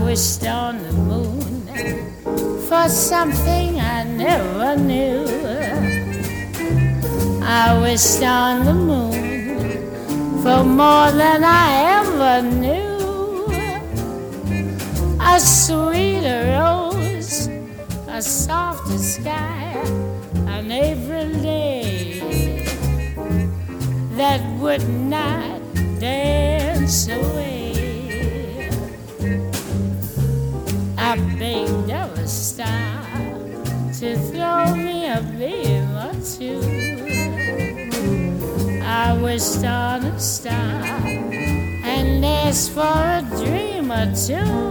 wished on the moon for something I never knew. I wished on the moon for more than I ever knew. A sweeter rose, a softer sky, an April day that would not dance away. I begged of a star to throw me a beam or two. I wished on a star and asked for a dream or two.